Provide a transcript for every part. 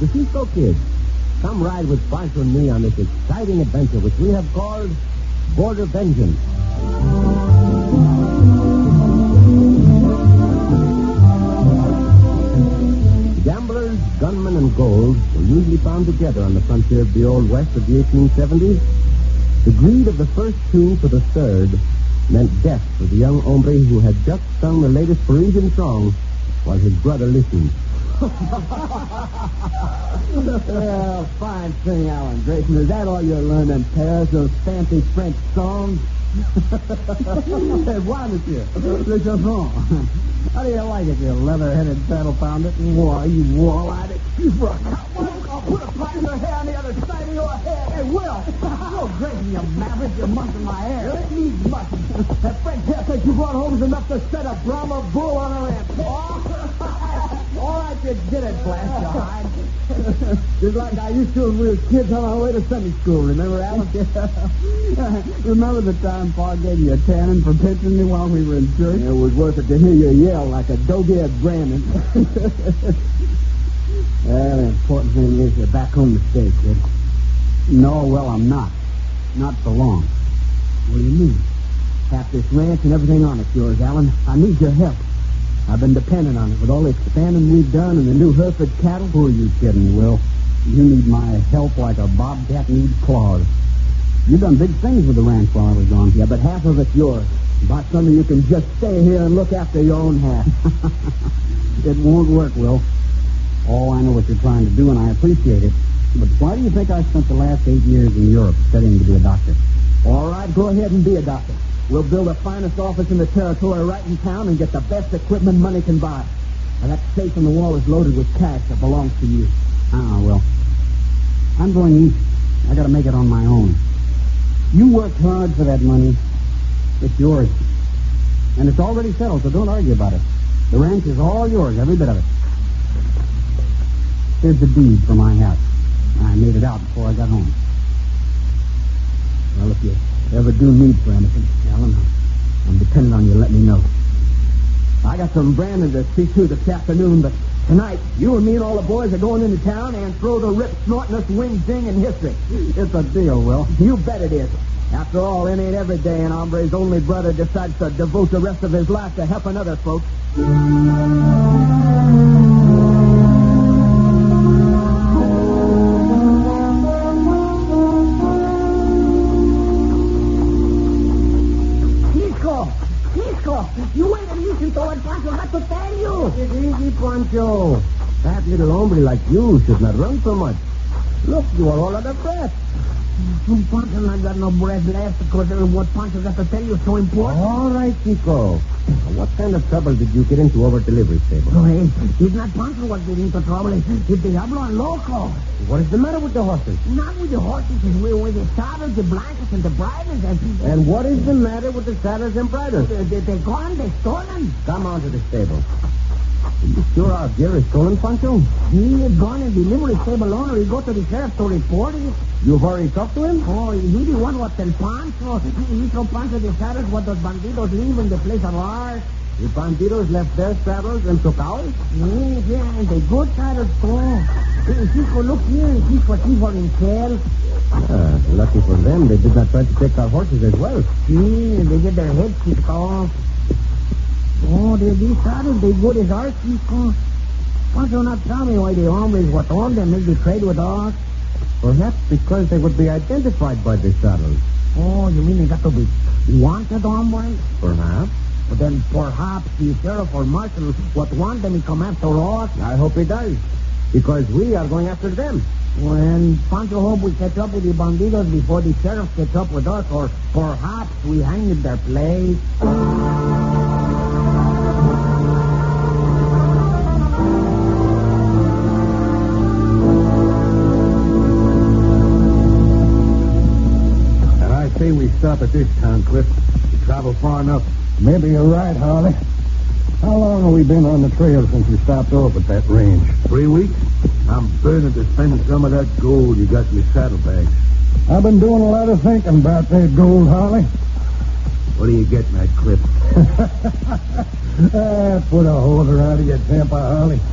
the Cisco Kid. Come ride with Pancho and me on this exciting adventure, which we have called Border Vengeance. Gamblers, gunmen, and gold were usually found together on the frontier of the Old West of the 1870s. The greed of the first two for the third meant death for the young hombre who had just sung the latest Parisian song while his brother listened. Well, fine thing, Alan Grayson. Is that all you learned in Paris, those fancy French songs? Why, monsieur? Le chanson. How do you like it, you leather-headed saddle pounder? Why, you wall-eyed excuse for a cowboy. I'll put a pipe in your hair on the other side of your head. Hey, Will! Oh, Grayson, you maverick, you're mussing my hair. It needs mussing. That French haircut you brought home is enough to set a Brahma bull on a ramp. All right, you did it, blast your hide. Just like I used to when we were kids on our way to Sunday school. Remember, Alan? Remember the time Pa gave you a tanning for pinching me while we were in church? It was worth it to hear you yell like a dog-eared Brandon. Well, the important thing is you're back home to stay, kid. No, well, I'm not. Not for long. What do you mean? Half this ranch and everything on it's yours, Alan. I need your help. I've been depending on it with all the expanding we've done and the new Hereford cattle. Who are you kidding, Will? You need my help like a bobcat needs claws. You've done big things with the ranch while I was gone. Yeah, but half of it's yours. About some of you can just stay here and look after your own half. It won't work, Will. Oh, I know what you're trying to do, and I appreciate it. But why do you think I spent the last 8 years in Europe studying to be a doctor? All right, go ahead and be a doctor. We'll build the finest office in the territory right in town and get the best equipment money can buy. And that safe in the wall is loaded with cash that belongs to you. Well, I'm going east. I got to make it on my own. You worked hard for that money. It's yours. And it's already settled, so don't argue about it. The ranch is all yours, every bit of it. Here's the deed for my house. I made it out before I got home. Well, if you ever do need for anything, Alan, I'm depending on you to let me know. I got some Brandon to see to this afternoon, but tonight, you and me and all the boys are going into town and throw the rip snortingest wing ding in history. It's a deal, Will. You bet it is. After all, it ain't every day an hombre's only brother decides to devote the rest of his life to helping other folks. You wait and listen to what Pancho had to tell you. Take it easy, Pancho. That little hombre like you should not run so much. Look, you are all out of breath. Pancho not got no breath left because what Pancho got to tell you is so important. All right, Chico. What kind of trouble did you get into over delivery stable? Oh, hey, it's not Pancho what get into trouble. It's Diablo and Loco. What is the matter with the horses? Not with the horses. It's with the saddles, the blankets, and the bridles. And what is the matter with the saddles and bridles? They're gone. They're stolen. Come on to the stable. Are you sure our gear is stolen, Pancho? He is gone in delivery stable owner. He go to the sheriff to report it. You've already talked to him? Oh, he the one what tell Pancho. He told Pancho the saddles what those bandidos leave in the place of ours. The bandidos left their saddles and took ours? Yeah, and the good saddles too. Chico, look here. He's what he for himself. Lucky for them, they did not try to take our horses as well. Yeah, they get their heads kicked off. Oh, these saddles, they good as ours, Chico. Pancho not tell me why the hombres what own them make the trade with us. Perhaps because they would be identified by the saddles. Oh, you mean they got to be wanted hombres? Perhaps. But then perhaps the sheriff or marshal what want them to come after us. I hope he does. Because we are going after them. When Pancho hope we catch up with the bandidos before the sheriff catch up with us, or perhaps we hang in their place. Say we stop at this town, Cliff. We travel far enough. Maybe you're right, Harley. How long have we been on the trail since we stopped off at that range? 3 weeks. I'm burning to spend some of that gold you got in your saddlebags. I've been doing a lot of thinking about that gold, Harley. What are you getting at, Cliff? Put a holder out of your temper, Harley.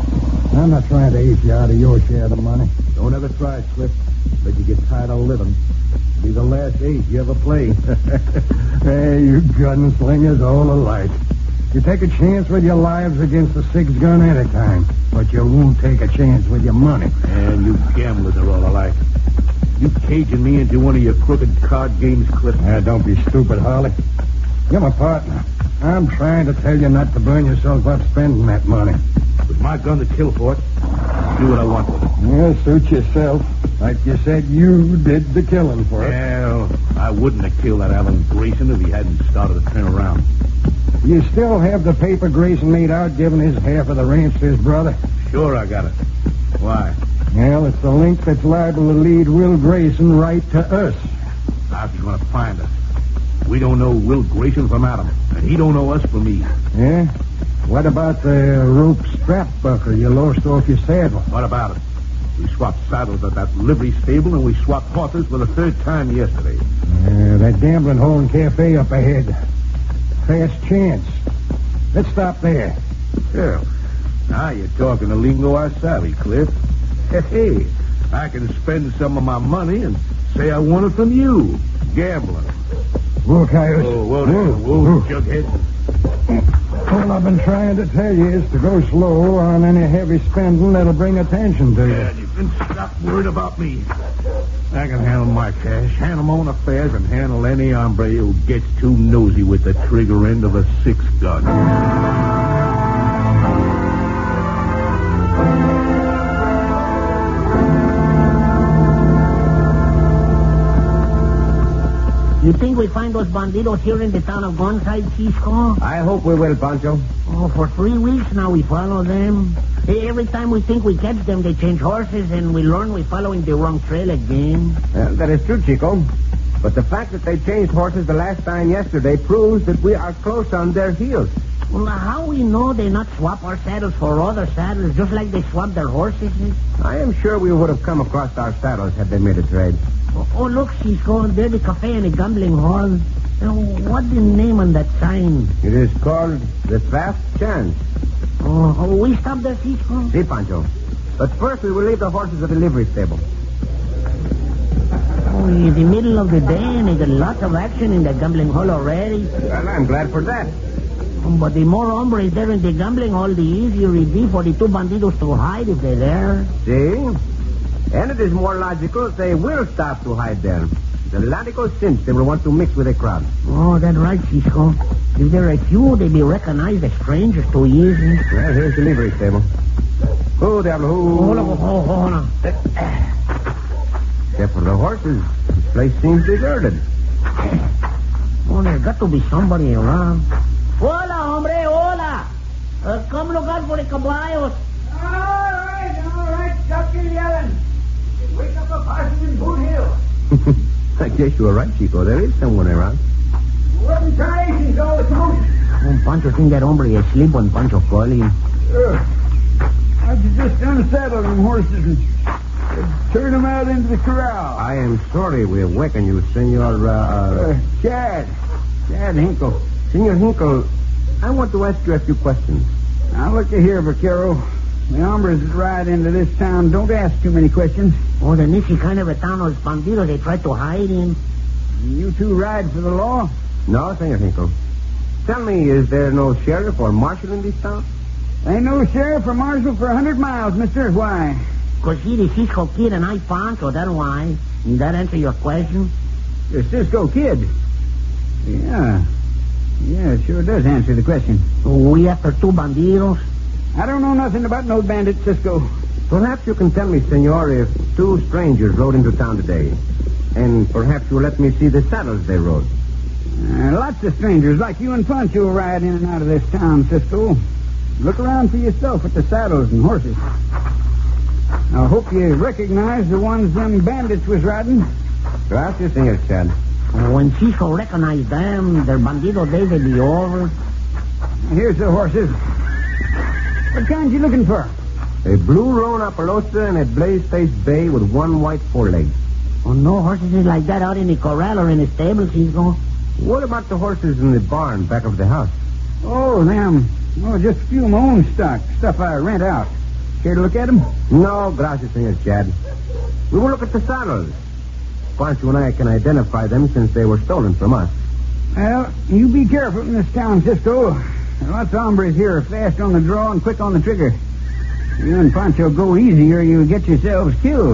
I'm not trying to eat you out of your share of the money. Don't ever try it, Cliff. But you get tired of living. It'll be the last ace you ever played. Hey, you gunslingers all alike. You take a chance with your lives against the six gun anytime, but you won't take a chance with your money. And you gamblers are all alike. You caging me into one of your crooked card games, Cliff. Don't be stupid, Harley. You're my partner. I'm trying to tell you not to burn yourself up spending that money. With my gun to kill for it, do what I want with it. Yeah, suit yourself. Like you said, you did the killing for it. Well, I wouldn't have killed that Alan Grayson if he hadn't started to turn around. You still have the paper Grayson made out giving his half of the ranch to his brother? Sure, I got it. Why? Well, it's the link that's liable to lead Will Grayson right to us. How's he going to find us? We don't know Will Grayson from Adam, and he don't know us from me. Yeah? What about the rope strap buckle you lost off your saddle? What about it? We swapped saddles at that livery stable, and we swapped horses for the third time yesterday. That gambling hall and cafe up ahead. Fast chance. Let's stop there. Yeah. Now you're talking the lingo I savvy, Cliff. Hey, I can spend some of my money and say I won it from you. Gambling. Whoa, Coyote. Whoa, Jughead. All I've been trying to tell you is to go slow on any heavy spending that'll bring attention to you. Yeah, you can stop worrying about me. I can handle my cash, handle my own affairs, and handle any hombre who gets too nosy with the trigger end of a six gun. You think we find those bandidos here in the town of Onside, Cisco? I hope we will, Pancho. Oh, for 3 weeks now we follow them. Every time we think we catch them, they change horses, and we learn we're following the wrong trail again. That is true, Chico. But the fact that they changed horses the last time yesterday proves that we are close on their heels. Well, now, how we know they not swap our saddles for other saddles, just like they swap their horses? I am sure we would have come across our saddles had they made a trade. Oh, look, Cisco, there's the cafe and the gambling hall. What's the name on that sign? It is called the Fast Chance. Oh, we stop there, Cisco? See, Pancho. But first we will leave the horses at the livery stable. Oh, it's the middle of the day and there's lots of action in the gambling hall already. Well, I'm glad for that. But the more hombres there in the gambling hall, the easier it be for the two bandidos to hide if they're there. See? And it is more logical that they will stop to hide there. The logical cinch they will want to mix with the crowd. Oh, that's right, Cisco. If there are few, they be recognized as strangers too easy. Well, here's the livery stable. Who, Diablo, who? Hold on. Except for the horses, this place seems deserted. Oh, there's got to be somebody around. Hola, hombre, hola. Come look out for the caballos. All right, stop your yelling. Wake up a parson in Boot Hill. I guess you were right, Chico. There is someone around. Wooden ties all the time. Oh, Pancho think that hombre is asleep when Pancho called him. I just unsaddle them horses and turn them out into the corral. I am sorry we awakened you, Senor, Chad Hinkle. Senor Hinkle, I want to ask you a few questions. Now, look here, Vaquero. The hombres that ride into this town don't ask too many questions. Oh, then this is kind of a town of bandidos. They try to hide him. You two ride for the law? No, Senor Hinkle. Tell me, is there no sheriff or marshal in this town? Ain't no sheriff or marshal for 100 miles, mister. Why? Because he the Cisco Kid and I Pancho, that's why. Does that answer your question? The Cisco Kid? Yeah, it sure does answer the question. We after two bandidos? I don't know nothing about no bandit, Cisco. Perhaps you can tell me, Senor, if two strangers rode into town today. And perhaps you'll let me see the saddles they rode. Lots of strangers like you and Pancho ride in and out of this town, Cisco. Look around for yourself at the saddles and horses. I hope you recognize the ones them bandits was riding. Gracias, Senor Chad. When Cisco recognized them, their bandido days will be over. Here's the horses. What kind you looking for? A blue roan Appaloosa and a blaze-faced bay with one white foreleg. Oh, no horses is like that out in the corral or in the stable, Cisco. What about the horses in the barn back of the house? Oh, them. Oh, just a few of my own stock. Stuff I rent out. Care to look at them? No, gracias, Senor Chad. We will look at the saddles. Pancho and I can identify them since they were stolen from us. Well, you be careful in this town, Cisco. Lots of hombres here are fast on the draw and quick on the trigger. You and Pancho go easy or you'll get yourselves killed.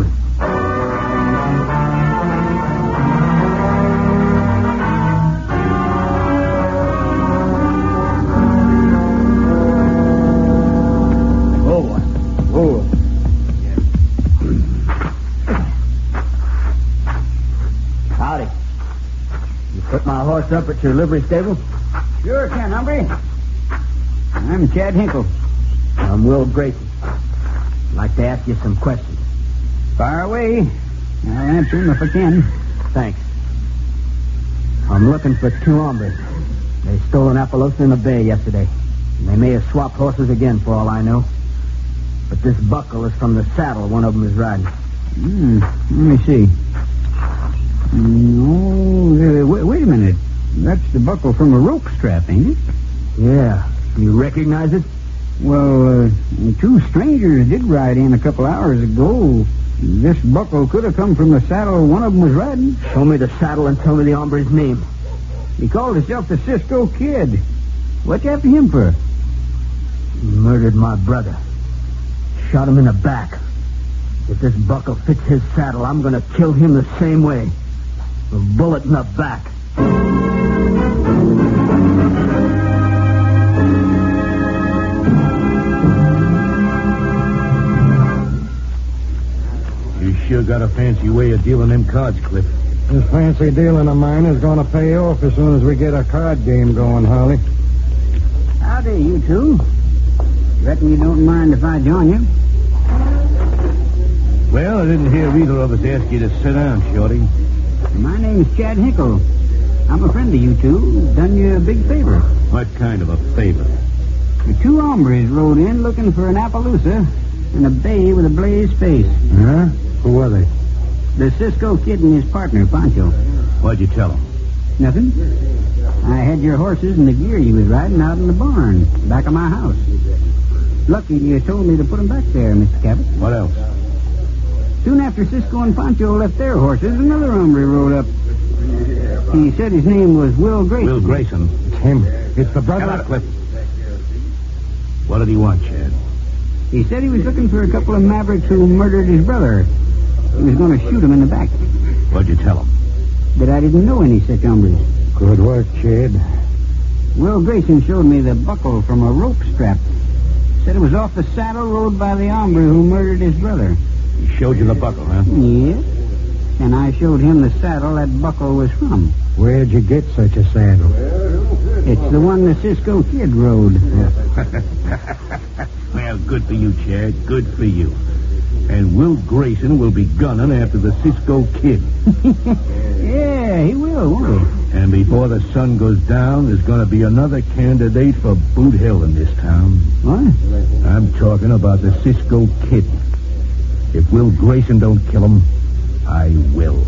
Howdy. You put my horse up at your livery stable? Sure can, hombre. I'm Chad Hinkle. I'm Will Grayson. I'd like to ask you some questions. Fire away. I'll answer them if I can. Thanks. I'm looking for two hombres. They stole an Appaloosa in the bay yesterday. And they may have swapped horses again, for all I know. But this buckle is from the saddle one of them is riding. Let me see. Wait a minute. That's the buckle from a rope strap, ain't it? Yeah. You recognize it? Well, two strangers did ride in a couple hours ago. This buckle could have come from the saddle one of them was riding. Show me the saddle and tell me the hombre's name. He called himself the Cisco Kid. What you after him for? He murdered my brother. Shot him in the back. If this buckle fits his saddle, I'm going to kill him the same way. A bullet in the back. You sure got a fancy way of dealing them cards, Cliff. This fancy dealing of mine is going to pay off as soon as we get a card game going, Holly. Howdy, you two. Reckon you don't mind if I join you? Well, I didn't hear either of us ask you to sit down, Shorty. My name's Chad Hinkle. I'm a friend of you two. Done you a big favor. What kind of a favor? The two hombres rode in looking for an Appaloosa in a bay with a blazed face. Huh? Who are they? The Cisco Kid and his partner, Pancho. What'd you tell them? Nothing. I had your horses and the gear you was riding out in the barn, back of my house. Lucky you told me to put them back there, Mr. Cabot. What else? Soon after Cisco and Pancho left their horses, another hombre rode up. He said his name was Will Grayson. Will Grayson. It's him. It's the brother. Come on, Cliff. What did he want, Chad? He said he was looking for a couple of mavericks who murdered his brother. He was going to shoot him in the back. What'd you tell him? But I didn't know any such hombres. Good work, Chad. Will Grayson showed me the buckle from a rope strap. Said it was off the saddle rode by the hombre who murdered his brother. He showed you the buckle, huh? Yes. And I showed him the saddle that buckle was from. Where'd you get such a saddle? It's the one the Cisco Kid rode. Well, good for you, Chad. Good for you. And Will Grayson will be gunning after the Cisco Kid. Yeah, he will, won't he? And before the sun goes down, there's going to be another candidate for Boot Hill in this town. What? I'm talking about the Cisco Kid. If Will Grayson don't kill him, I will.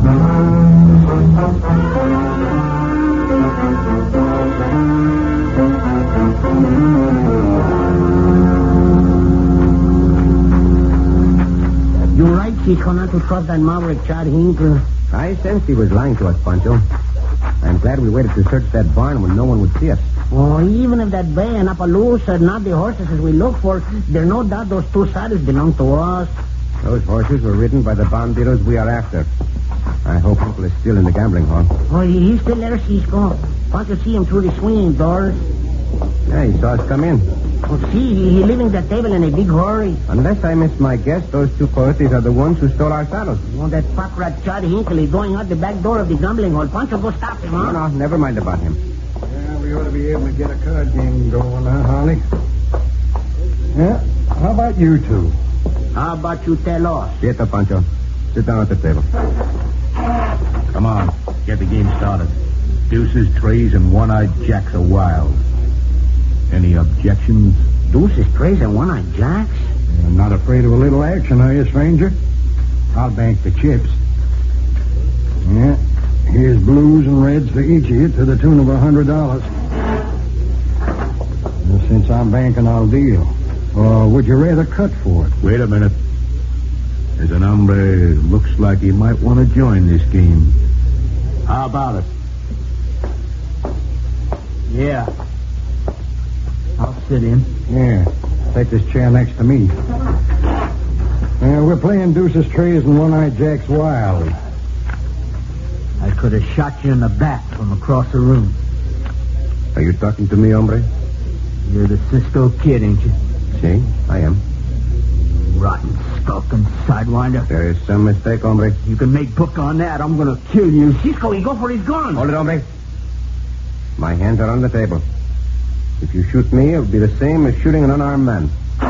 You're right, Chico, not to trust that maverick, Chad Hinkle. I sensed he was lying to us, Pancho. I'm glad we waited to search that barn when no one would see us. Oh, even if that bay and Appaloosa are not the horses as we look for, there's no doubt those two saddles belong to us. Those horses were ridden by the bandidos we are after. I hope Uncle is still in the gambling hall. Oh, he's still there, Cisco. Pancho see him through the swinging doors. Yeah, he saw us come in. Oh, see, he leaving the table in a big hurry. Unless I missed my guess, those two coyotes are the ones who stole our saddles. Oh, that fat rat Chad Hinkle is going out the back door of the gambling hall. Pancho, go stop him, huh? No, never mind about him. Yeah, we ought to be able to get a card game going, huh, Holly? Yeah? How about you two? How about you tell us? Quieto, Pancho. Sit down at the table. Come on, get the game started. Deuces, trays, and one-eyed jacks are wild. Any objections? Deuces, trays, and one-eyed jacks? You're not afraid of a little action, are you, stranger? I'll bank the chips. Yeah. Here's blues and reds for each of you to the tune of $100. Well, since I'm banking, I'll deal. Or would you rather cut for it? Wait a minute. There's an hombre looks like he might want to join this game. How about it? Yeah. I'll sit in. Yeah. Take this chair next to me. We're playing deuces, trays, and one-eyed Jack's wild. I could have shot you in the back from across the room. Are you talking to me, hombre? You're the Cisco Kid, ain't you? Si, I am. Rotten, skulking sidewinder. There is some mistake, hombre. You can make book on that. I'm going to kill you. Cisco, he go for his gun. Hold it, hombre. My hands are on the table. If you shoot me, it'll be the same as shooting an unarmed man.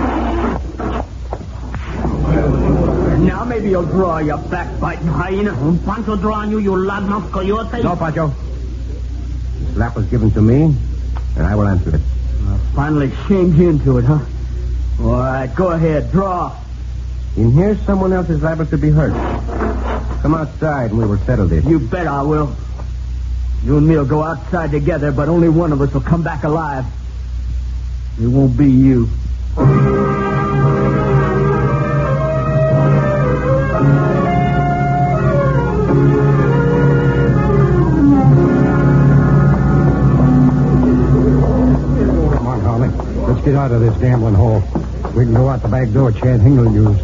Now maybe you'll draw your backbiting hyena. Pancho draw on you, you loudmouth coyote. No, Pancho. The slap was given to me, and I will answer it. Finally change into it, huh? All right, go ahead, draw. In here, someone else is liable to be hurt. Come outside, and we will settle this. You bet I will. You and me will go outside together, but only one of us will come back alive. It won't be you. Let's get out of this gambling hall. We can go out the back door Chad Hingle used.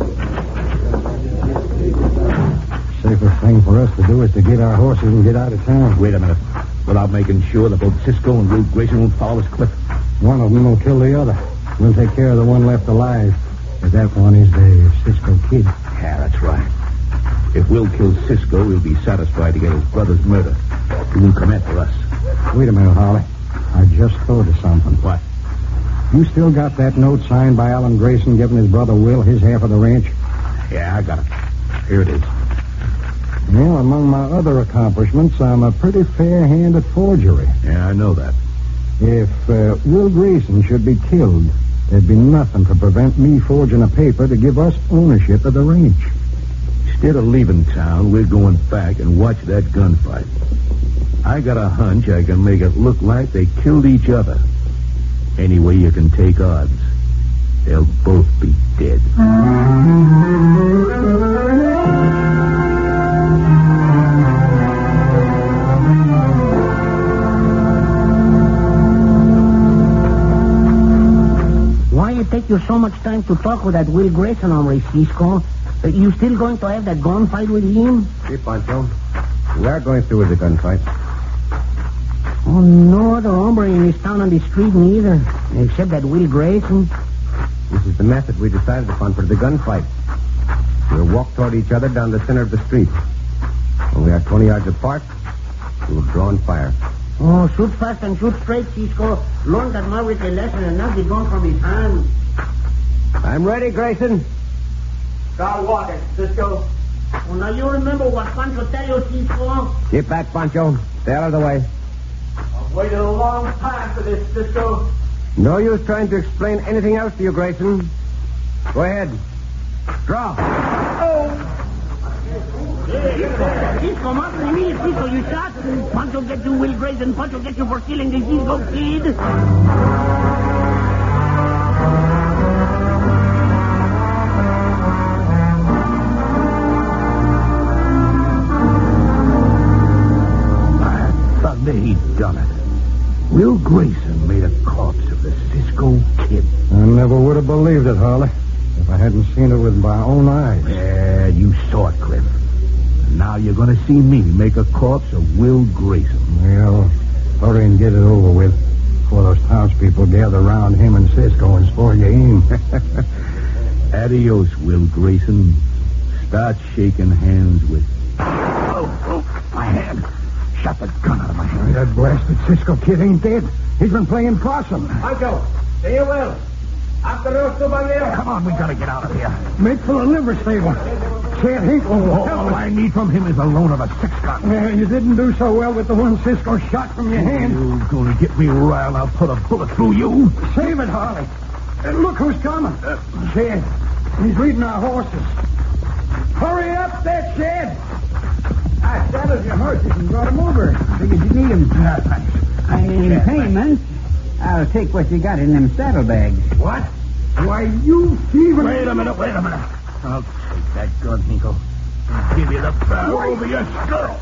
Safest thing for us to do is to get our horses and get out of town. Wait a minute. Without making sure that both Cisco and Will Grayson won't follow us, Cliff. One of them will kill the other. We'll take care of the one left alive. But that one is the Cisco Kid. Yeah, that's right. If Will kills Cisco, he'll be satisfied to get his brother's murder. He won't come after us. Wait a minute, Holly. I just thought of something. What? You still got that note signed by Alan Grayson giving his brother Will his half of the ranch? Yeah, I got it. Here it is. Well, among my other accomplishments, I'm a pretty fair hand at forgery. Yeah, I know that. If Will Grayson should be killed, there'd be nothing to prevent me forging a paper to give us ownership of the ranch. Instead of leaving town, we're going back and watch that gunfight. I got a hunch I can make it look like they killed each other. Any way you can take odds, they'll both be dead. Why it take you so much time to talk with that Will Grayson hombre, Cisco? You still going to have that gunfight with him? See, Pancho, we are going through with the gunfight. Oh, no other hombre in this town on the street neither, except that Will Grayson. This is the method we decided upon for the gunfight. We'll walk toward each other down the center of the street. When we are 20 yards apart, we will draw and fire. Oh, shoot fast and shoot straight, Cisco. Learn that man with a lesson and not be gone from his hand. I'm ready, Grayson. Start walking, Cisco. Well, now you remember what Pancho tell you, Cisco? Keep back, Pancho. Stay out of the way. I've waited a long time for this, Cisco. No use trying to explain anything else to you, Grayson. Go ahead. Draw. Cisco, madre mía, Cisco, you shot. Pancho get you, Will Grayson. Pancho get you for killing the Cisco Kid. He'd done it. Will Grayson made a corpse of the Cisco Kid. I never would have believed it, Harley, if I hadn't seen it with my own eyes. Yeah, you saw it, Cliff. And now you're going to see me make a corpse of Will Grayson. Well, hurry and get it over with before those townspeople gather around him and Cisco and spoil your aim. Adios, Will Grayson. Start shaking hands with... Oh, my hand. Shot the gun out of my hand. That blasted Cisco Kid ain't dead. He's been playing possum. Pancho, stay well. After those two banderas. Come on, we got to get out of here. Make for the liver stable. Chad Hinkle. All I need from him is a loan of a 6-gun. Yeah, you didn't do so well with the one Cisco shot from your hand. You're going to get me riled. I'll put a bullet through you. Save it, Harley. Look who's coming. Chad. He's leading our horses. Hurry up there, Chad. I saddled your horses and brought them over. Figured you need them. Thanks. In payment, I'll take what you got in them saddlebags. What? Why, you thieving... Wait a minute. I'll take that gun, Hinkle. I'll give you the barrel over your skull.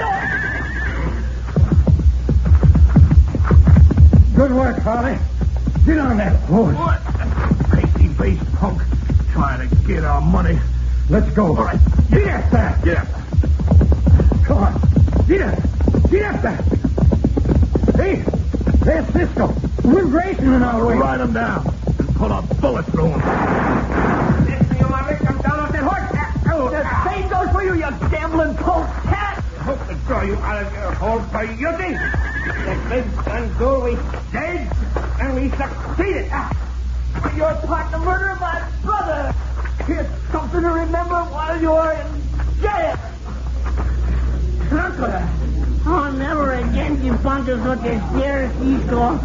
Good work, Harley. Get on that horse. What? Pasty-faced punk trying to get our money. Let's go. All right. Get up there. Get up. Come on. Get up. Get up there. Hey, there's Cisco. Will Grayson in our way. Ride him down and pull a bullet through him. Listen, you want me to come down off that horse? The same goes for you, you gambling poke cat. I hope to draw you out of your hole, coyote. The big gun goal, we stayed, and we succeeded. You're plotting to murder my brother. Here's something to remember while you're in jail. Uncle, oh, never again you Pancho so te scared, Cisco.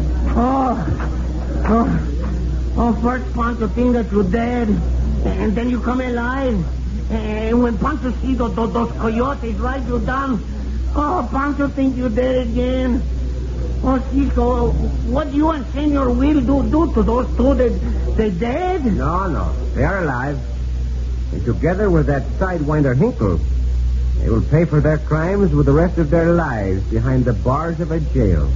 Oh, first Pancho think that you're dead, and then you come alive. And when Pancho see those coyotes ride you down, oh, Pancho think you're dead again. Oh, Cisco, what you and Senor Will do to those two? They dead? No. They are alive. And together with that sidewinder Hinkle, they will pay for their crimes with the rest of their lives behind the bars of a jail.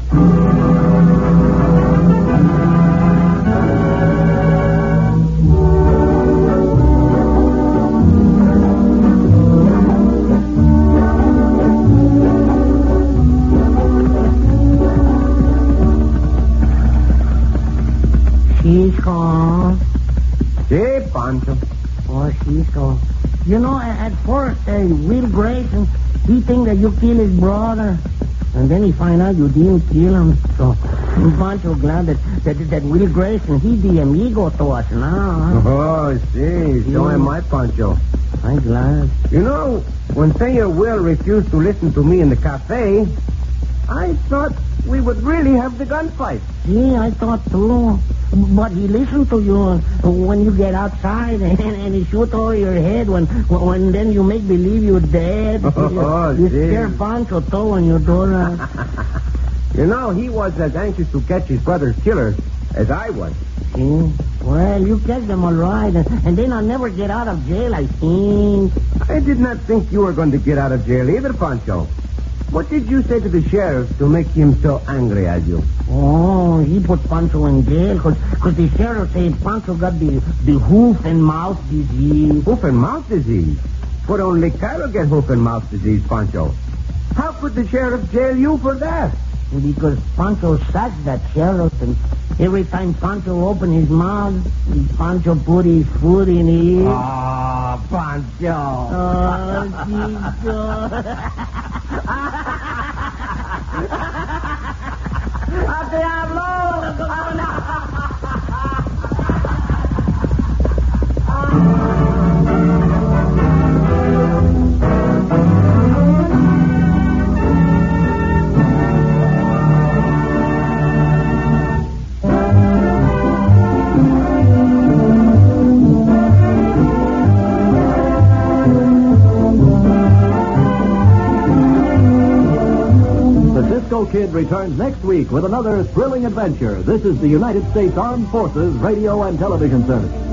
Cisco. Hey, Pancho. Oh, Cisco. You know, at first, Will Grayson, he think that you killed his brother. And then he find out you didn't kill him. So, I'm Pancho glad that Will Grayson, he the amigo to us now. Oh, see. So am I, Pancho. I'm glad. You know, when Senor Will refused to listen to me in the cafe, I thought we would really have the gunfight. See, I thought too. But he listened to you when you get outside, and he shoot over your head when then you make believe you're dead. You scare Pancho too when you do that. You know, he was as anxious to catch his brother's killer as I was. See? Well, you catch them all right, and then I'll never get out of jail, I think. I did not think you were going to get out of jail either, Pancho. What did you say to the sheriff to make him so angry at you? Oh, he put Pancho in jail because the sheriff said Pancho got the hoof and mouth disease. Hoof and mouth disease? But only cattle get hoof and mouth disease, Pancho. How could the sheriff jail you for that? Because Pancho sacked that sheriff, and every time Pancho opened his mouth, Pancho put his foot in it. Oh, Pancho. Oh, Chico. ¡A diablo! Kid returns next week with another thrilling adventure. This is the United States Armed Forces Radio and Television Service.